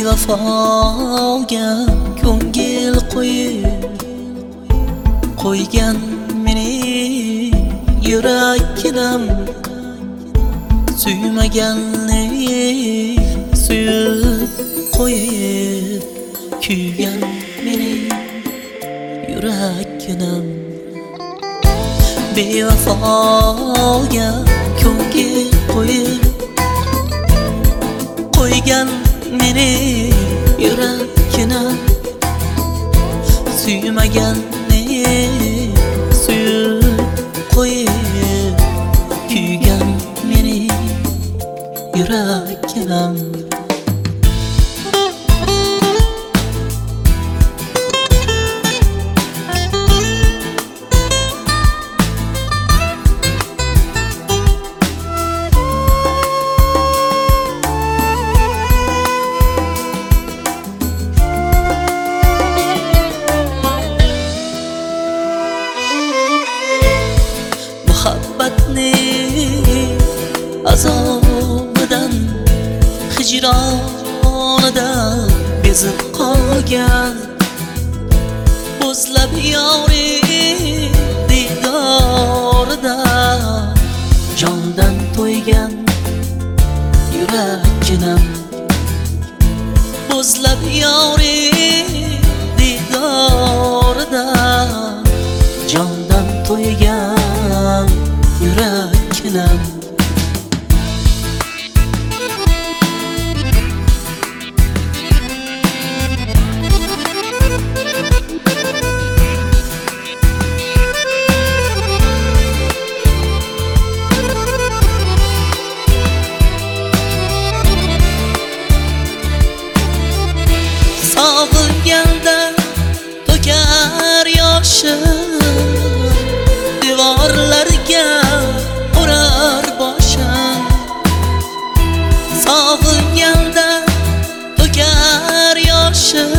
bevafoga ko'ngil qo'ygan meni yurakkinam suymaganni suyib qo'yib kuygan meni yurakkinam bevafoga ko'ngil qo'ygan meni yurakkinam suymaganni suyib qo'yib kuygan meni yurakkinam muhabbatni azobidan hijronidan bezib qolgan o'zlab yori diydorida jondan to'ygan yurakkinam o'zlab yori diydorida jondan to'ygan yurakkinam sog'inganda to'kar yoshim devorlarga urar boshim sog'inganda to'kar yoshim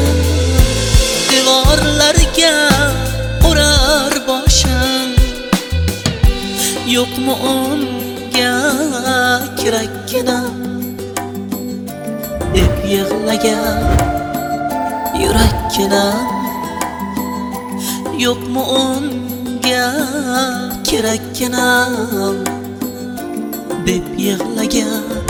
devorlarga urar boshim yo'qmi unga kerakkinam deb yig'lagan yurakkinam yo'qmi unga kerakkinam deb yig'lagan